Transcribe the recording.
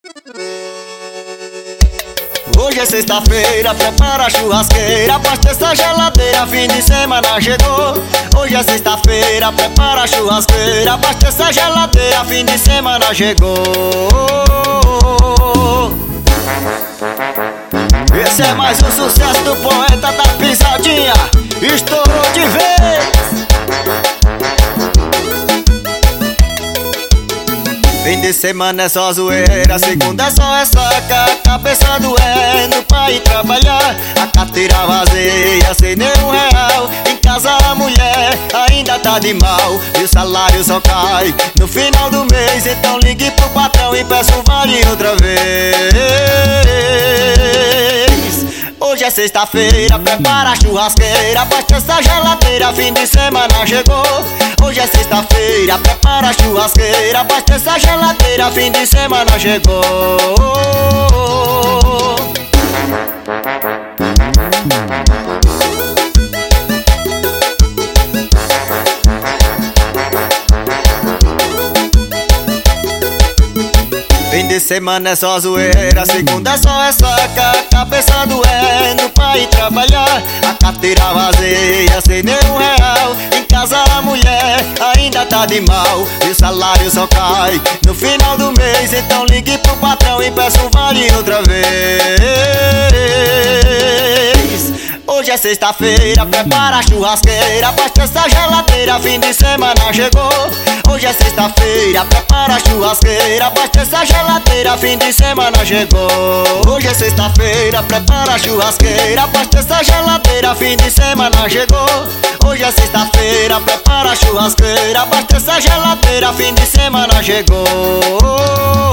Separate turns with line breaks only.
Hoje é sexta-feira, prepara a churrasqueira, abasteça a geladeira, fim de semana chegou. Hoje é sexta-feira, prepara a churrasqueira, abasteça a geladeira, fim de semana chegou. Esse é mais um sucesso do poeta da pisadinha, estourou de vez. Fim de semana é só zoeira, segunda é só ressaca, a cabeça doendo pra ir trabalhar. A carteira vazia, sem nenhum real, em casa a mulher ainda tá de mal. E o salário só cai no final do mês, então ligue pro patrão e peça um vale outra vez. Hoje é sexta-feira, prepara a churrasqueira, abasteça a geladeira, fim de semana chegou. Hoje é sexta-feira, prepara a churrasqueira, abasteça a geladeira, fim de semana chegou. Fim de semana é só zoeira, segunda é só ressaca, a cabeça doendo pra ir trabalhar. A carteira vazia, sem nenhum real, em casa a mulher ainda tá de mal. E o salário só cai no final do mês, então ligue pro patrão e peça um vale outra vez. Hoje é sexta-feira, prepara a churrasqueira, abasteça a geladeira, fim de semana chegou. Hoje é sexta-feira, prepara a churrasqueira, abasteça a geladeira, fim de semana chegou. Hoje é sexta-feira, prepara a churrasqueira, abasteça a geladeira, fim de semana chegou. Hoje é sexta-feira, prepara a churrasqueira, abasteça a geladeira, fim de semana chegou.